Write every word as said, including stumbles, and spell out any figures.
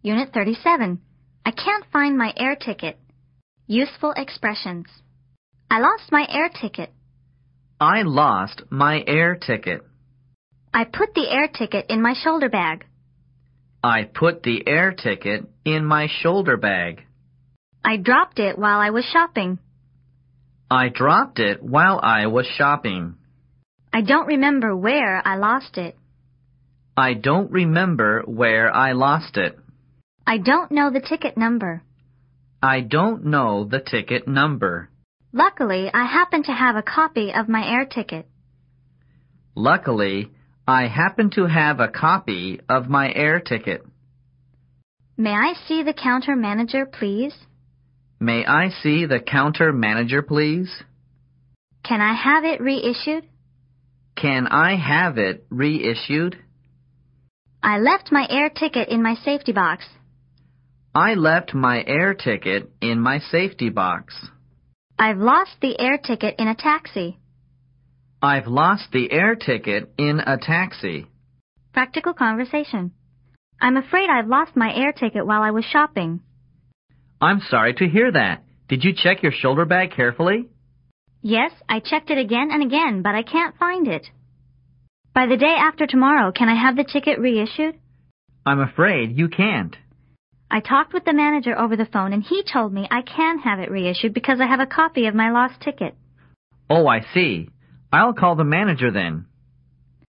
Unit thirty-seven. I can't find my air ticket. Useful expressions. I lost my air ticket. I lost my air ticket. I put the air ticket in my shoulder bag. I put the air ticket in my shoulder bag. I dropped it while I was shopping. I dropped it while I was shopping. I don't remember where I lost it. I don't remember where I lost it. I don't know the ticket number. I don't know the ticket number. Luckily, I happen to have a copy of my air ticket. Luckily, I happen to have a copy of my air ticket. May I see the counter manager, please? May I see the counter manager, please? Can I have it reissued? Can I have it reissued? I left my air ticket in my safety box. I left my air ticket in my safety box. I've lost the air ticket in a taxi. I've lost the air ticket in a taxi. Practical conversation. I'm afraid I've lost my air ticket while I was shopping. I'm sorry to hear that. Did you check your shoulder bag carefully? Yes, I checked it again and again, but I can't find it. By the day after tomorrow, can I have the ticket reissued? I'm afraid you can't. I talked with the manager over the phone, and he told me I can have it reissued because I have a copy of my lost ticket. Oh, I see. I'll call the manager then.